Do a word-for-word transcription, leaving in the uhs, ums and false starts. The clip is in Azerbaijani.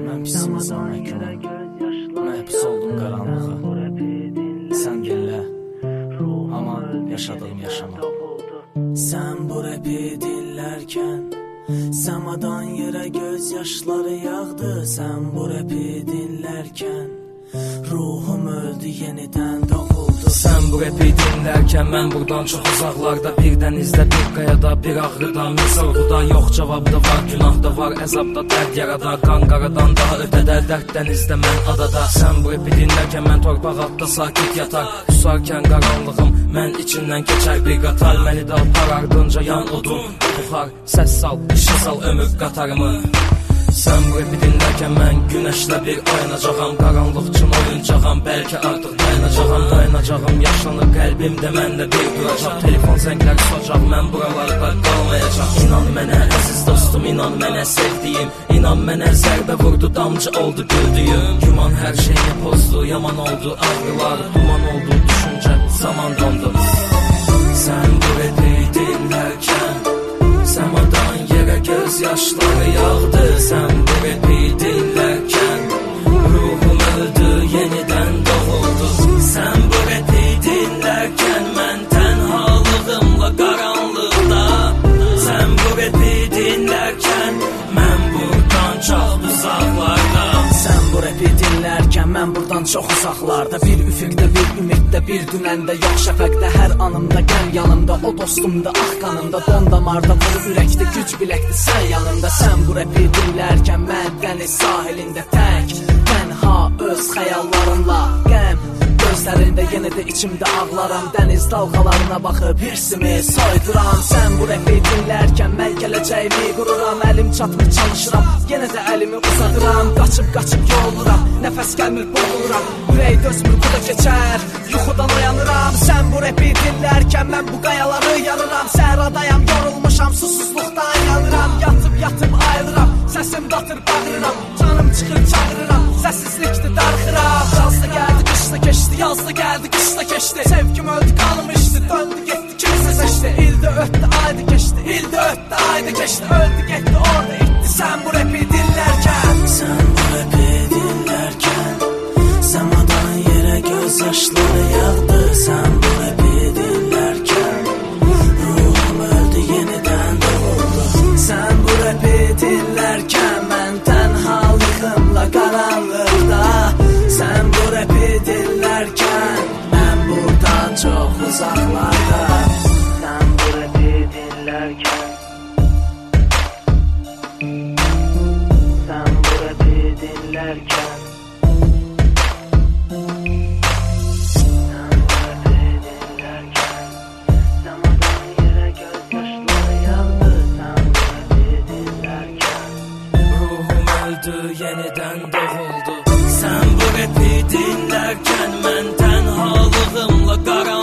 Mən pis insan məkanım, məhbus oldum qaranlığa. Sən dinlə, aman yaşadığım yaşama. Sən bu rapi dinlərkən səmadan yerə göz yaşları yağdı. Sən bu rapi dinlərkən ruhum öldü, yenidən doğuldu. Sən bu rapi dinlərkən mən buradan çox uzaqlarda, bir dənizdə, bir qayada, bir ağrıda, bir sorğuda, yox cavabda var, günahda var, əzabda, dərd yarada, qan qaradan daha ötədə, dərd dənizdə, mən adada. Sən bu rapi dinlərkən mən torpaq altda sakit yatar, susarkən qaranlığım mən içindən keçər bir qatar, məni də apar ardınca yan odun, buxar, səs sal, işə sal ömür qatarımı. Sən bu rapi dinlərkən mən günəşlə bir oyanacağam, qaranlıq üçün oyuncağam, bəlkə artıq dayanacağam, dayanacağam, yaşlanır qəlbimdə, mən də bir duracaq, telefon zəngləri susacaq, mən buralarda qalmayacaq. İnan mənə əziz dostum, inan mənə sevdiyim, inan mənə zərbə vurdu, damcı oldu güldüyüm, güman hər şeyini pozdu, yaman oldu ağrılar, duman oldu düşüncə, zaman dondu. Sən bu rapi dinlərkən səmadan yerə göz yaşları yağdı. Sən bu rapi dinlərkən ruhum öldü, yenidən doğuldu. Sən bu rapi dinlərkən mən tənhalığımla qaranlıqda. Sən bu rapi dinlərkən mən buradan çox uzaqlarda. Sən bu rapi dinlərkən mən buradan çox uzaqlarda, bir üfüqdə, bir ümiddə, bir dünəndə, yox şəfəqdə, hər anımda, qəm yanımda, o dostumda, ah qanımda, don damarda, vur ürəkdə, güc biləkdə, sən yanımda. Sən bu rapi dinlərkən mən dəniz sahilində tək, tənha öz xəyallarımla, qəm gözlərində, yenə də içimdə ağlaram, dəniz dalğalarına baxıb hirsimi soyduram. Sən bu rapi dinlərkən mən gələcəyimi qururam, əlim çatmır çalışıram, yenə də əlimi uzadıram, qaçıb qaçıb yoruluram, nəfəs gəlmir boğuluram, ürək dözmür bu da keçər, yuxudan oyanıram. Sən bu rapi dinlərkən mən bu qayaları yarıram, səhradayam, yorulmuşam, susuzluqdan yanıram, yatıb yatıb ayılıram, səsim batır bağırıram, canım çıxır çağırıram, səssizlikdir darxıram. Yazda gəldi qışda keçdi, yazda gəldi qışda keçdi, sevgim öldü qalmışdı, döndü getdi kimsə seçdi, ildə ötdü ayda keçdi, ildə ötdü ayda keçdi, öldü getdi orada itdi. Sən bu rapi dinlərkən, sən bu rapi dinlərkən səmadan yerə göz yaşları yağdı. Sən bu rapi dinlərkən ruhum öldü, yenidən doğuldu. Sən bu rapi dinlərkən mən tənhalığımla qaranlıqda. Sən bu rapi dinlərkən mən buradan çox uzaqlarda. Sən bu rapi dinlərkən, sən bu rapi dinlərkən, sən bu rapi dinlərkən səmadan yerə göz yaşları yağdı. Sən bu rapi dinlərkən ruhum öldü, yenidən doğuldu. Sən bu rapi dinlərkən mən tənhalığımla qaranlıqda.